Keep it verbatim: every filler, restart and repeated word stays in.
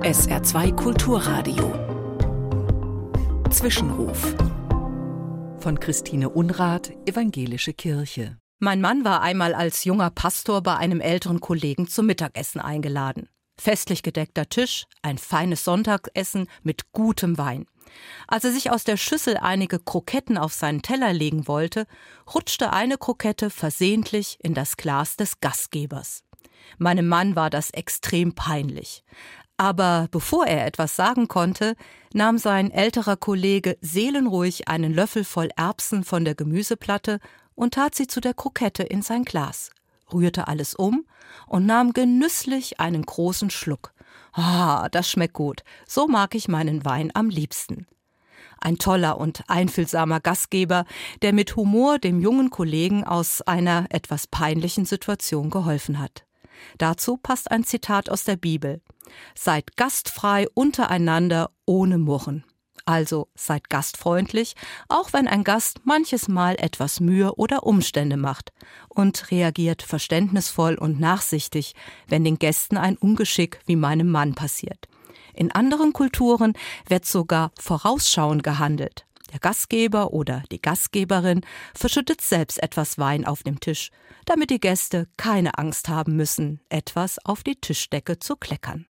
S R zwei Kulturradio. Zwischenruf. Von Christine Unrath, Evangelische Kirche. Mein Mann war einmal als junger Pastor bei einem älteren Kollegen zum Mittagessen eingeladen. Festlich gedeckter Tisch, ein feines Sonntagessen mit gutem Wein. Als er sich aus der Schüssel einige Kroketten auf seinen Teller legen wollte, rutschte eine Krokette versehentlich in das Glas des Gastgebers. Meinem Mann war das extrem peinlich. Aber bevor er etwas sagen konnte, nahm sein älterer Kollege seelenruhig einen Löffel voll Erbsen von der Gemüseplatte und tat sie zu der Krokette in sein Glas, rührte alles um und nahm genüsslich einen großen Schluck. Ah, das schmeckt gut. So mag ich meinen Wein am liebsten. Ein toller und einfühlsamer Gastgeber, der mit Humor dem jungen Kollegen aus einer etwas peinlichen Situation geholfen hat. Dazu passt ein Zitat aus der Bibel. Seid gastfrei untereinander ohne Murren. Also seid gastfreundlich, auch wenn ein Gast manches Mal etwas Mühe oder Umstände macht, und reagiert verständnisvoll und nachsichtig, wenn den Gästen ein Ungeschick wie meinem Mann passiert. In anderen Kulturen wird sogar vorausschauend gehandelt. Der Gastgeber oder die Gastgeberin verschüttet selbst etwas Wein auf dem Tisch, damit die Gäste keine Angst haben müssen, etwas auf die Tischdecke zu kleckern.